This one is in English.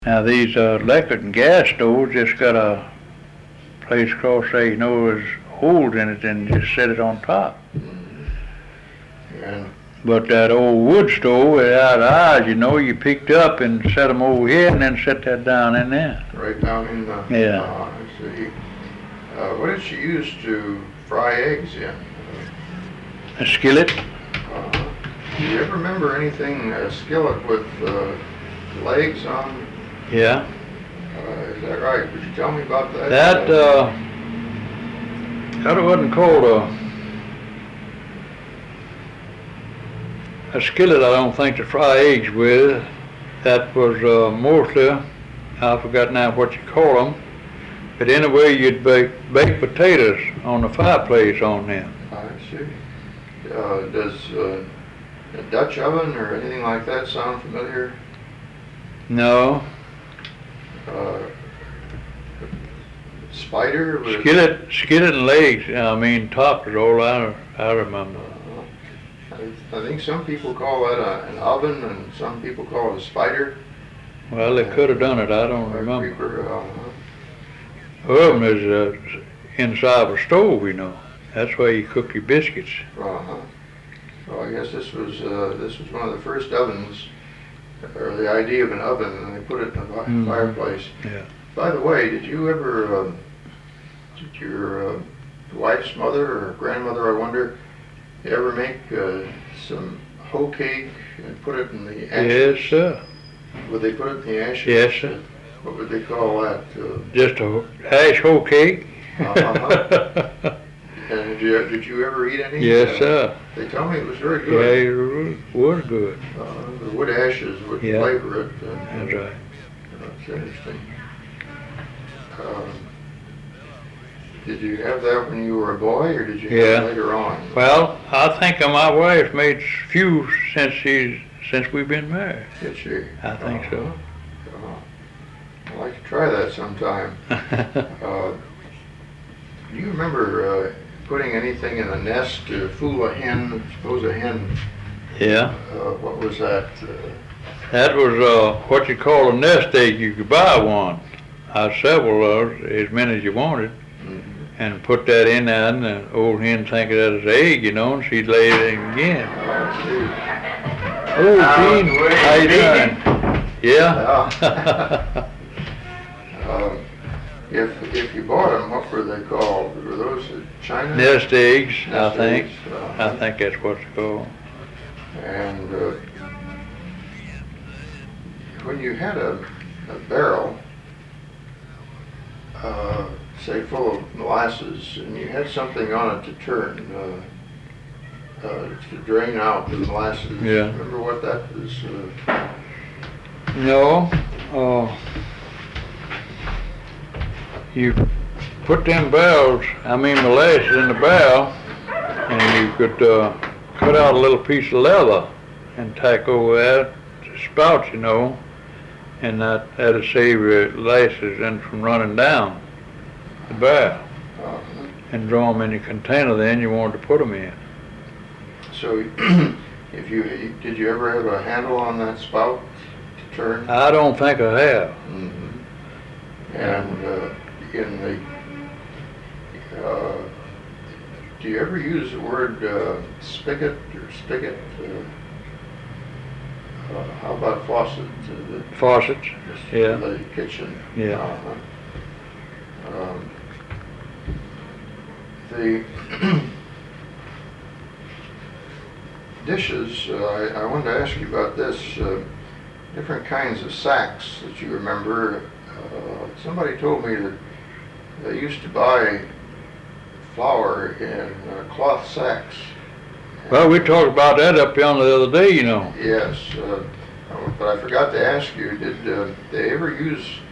Now these electric and gas stoves just got a place across there, there's holes in it and just set it on top. And But that old wood stove without eyes, you picked up and set them over here and then set that down in there. right down in the. Yeah. I see. What did she use to fry eggs in? A skillet? Do you ever remember anything, a skillet with legs on? Yeah. Is that right? Would you tell me about that? That wasn't called a skillet, I don't think, to fry eggs with. That was mostly, I forgot now what you call them, but anyway, you'd bake potatoes on the fireplace on them. I see. Does a Dutch oven or anything like that sound familiar? No. Spider? Skillet and legs, top is all I remember. I think some people call that an oven and some people call it a spider. Well, they could have done it, I don't remember. Creeper, Oven is inside of a stove, That's where you cook your biscuits. Well, I guess this was one of the first ovens, or the idea of an oven, and they put it in a fireplace. Yeah. By the way, did you ever, did your wife's mother or grandmother, I wonder, ever make some hoe cake and put it in the ashes? Yes, sir. Would they put it in the ashes? Yes, sir. What would they call that? Just a ash hoe cake. Uh-huh. And did you ever eat any? Yes, sir. They tell me it was very Yeah, good. it was good. The wood ashes would Yeah. flavor it. That's right. That's interesting. Did you have that when you were a boy, or did you have it later on? Well, I think my wife's made few since we've been married. Did she? I think so. I'd like to try that sometime. Do you remember putting anything in the nest to fool a hen? Suppose a hen. Yeah. What was that? That was what you call a nest egg. You could buy one. I had several of those, as many as you wanted, and put that in there, and the old hen think that was an egg, and she'd lay it in again. Oh, Gene, how you doing? Yeah? If you bought them, what were they called? Were those China? Nest eggs, I Nest think. eggs, I think that's what it's called. And when you had a barrel, say full of molasses, and you had something on it to turn, to drain out the molasses. Yeah. Remember what that was? No. You put them molasses in the barrel, and you could cut out a little piece of leather and tack over that spout, and that'll save your molasses from running down the barrel, and draw them in your container then you wanted to put them in. So, did you ever have a handle on that spout to turn? I don't think I have. Mm-hmm. And do you ever use the word spigot or spigot? How about faucet? Faucets? Yeah. The kitchen. Yeah. The dishes, I wanted to ask you about this. Different kinds of sacks that you remember. Somebody told me that they used to buy flour in cloth sacks. Well, we talked about that up yonder the other day, Yes, but I forgot to ask you, did they ever use